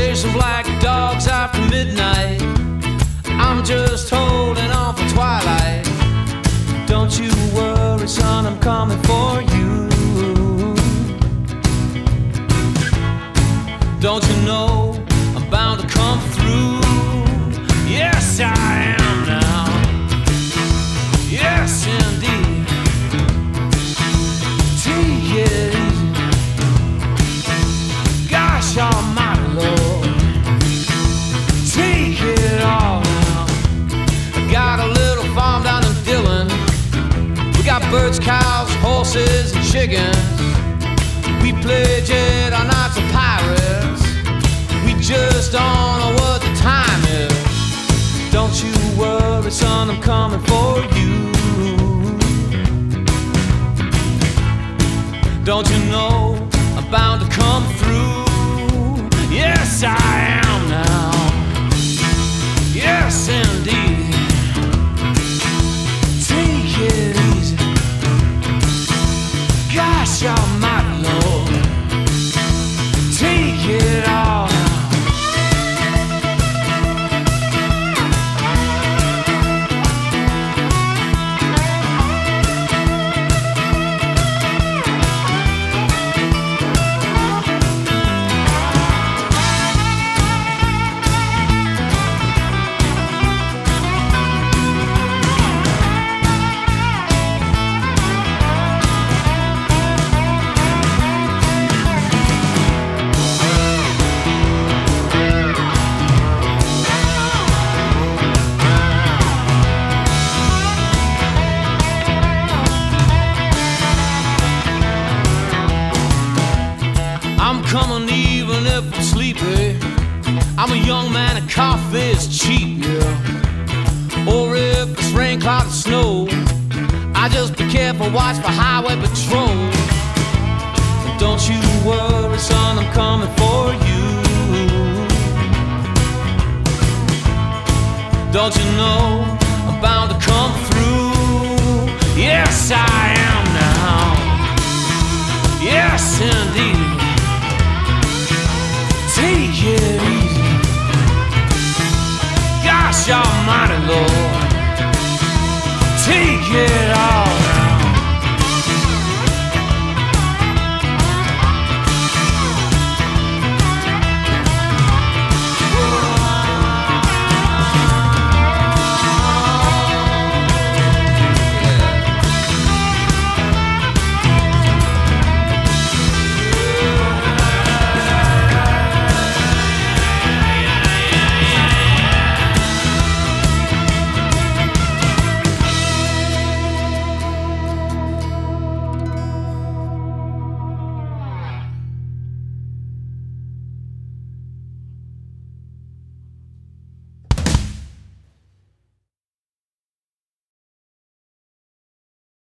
chasing black dogs after midnight. I'm just holding on for twilight. Don't you worry, son, I'm coming for you. Don't you know I'm bound to come through? Yes, I am now. Yes, indeed. Take it easy. Gosh almighty, Lord. Take it all now. I got a little farm down in Dillon. We got birds, cows, horses, and chickens. We play jet on nights of pirates. We just don't know what the time is. Don't you worry, son, I'm coming for you. Don't you know I'm bound to come through? Yes, I am now. Yes, indeed. Take it easy. Gosh almighty, Lord. Take it all. I'm coming even if I'm sleepy. I'm a young man and coffee is cheap, yeah. Or if it's rain, cloud, or snow, I just be careful, watch for highway patrol. Don't you worry, son, I'm coming for you. Don't you know I'm bound to come through? Yes, I am now. Yes, indeed. Take it easy. Gosh almighty, Lord.